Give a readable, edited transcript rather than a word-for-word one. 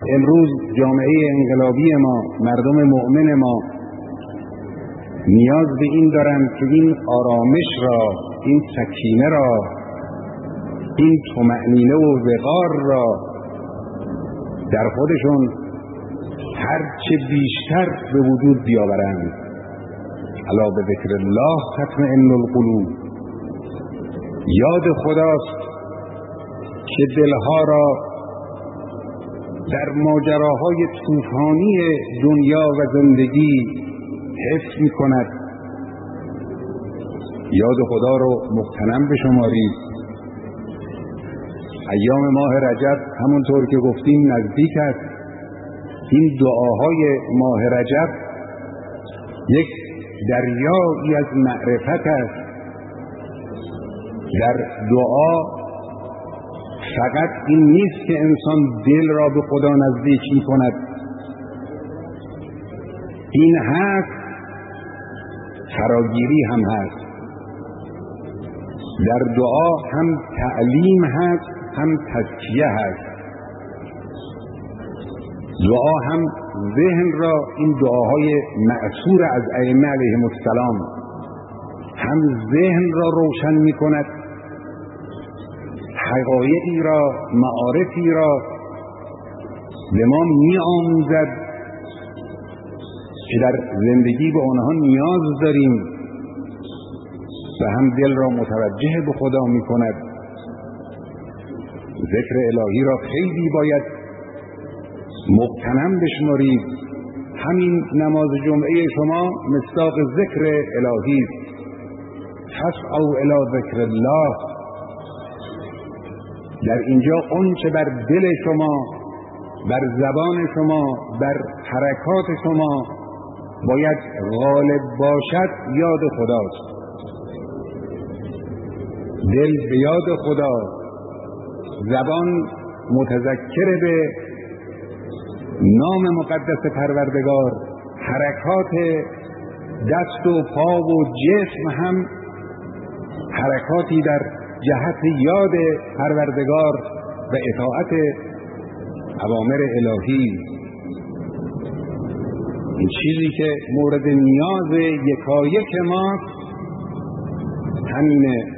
امروز جامعه انقلابی ما، مردم مؤمن ما نیاز به این دارند که این آرامش را، این سکینه را، این طمأنینه و وقار را در خودشون هرچه بیشتر به وجود بیاورند. الا به ذکر الله تطمئن القلوب. یاد خداست که دلها را در ماجراهای طوفانی دنیا و زندگی حفظ می کند. یاد خدا رو مغتنم بشمارید. ایام ماه رجب همونطور که گفتیم نزدیک است. این دعاهای ماه رجب یک دریایی از معرفت است. در دعا فقط این نیست که انسان دل را به خدا نزدیک می کند، این هست فراگیری هم هست. در دعا هم تعلیم هست، هم تزکیه هست. دعا هم ذهن را، این دعاهای مأثور از ائمه علیهم السلام، هم ذهن را روشن می کند، حقایقی را، معارفی را به ما می آموزد که در زندگی به آنها نیاز داریم و هم دل را متوجه به خدا می کند. ذکر الهی را خیلی باید مغتنم بشمارید. همین نماز جمعه شما مصداق ذکر الهی است. فاسعوا الی ذکر الله. در اینجا اون چه بر دل شما، بر زبان شما، بر حرکات شما باید غالب باشد یاد خداست. دل به یاد خدا، زبان متذکر به نام مقدس پروردگار، حرکات دست و پا و جسم هم حرکاتی در جهت یاد پروردگار و اطاعت اوامر الهی. این چیزی که مورد نیاز یکایک ماست همینه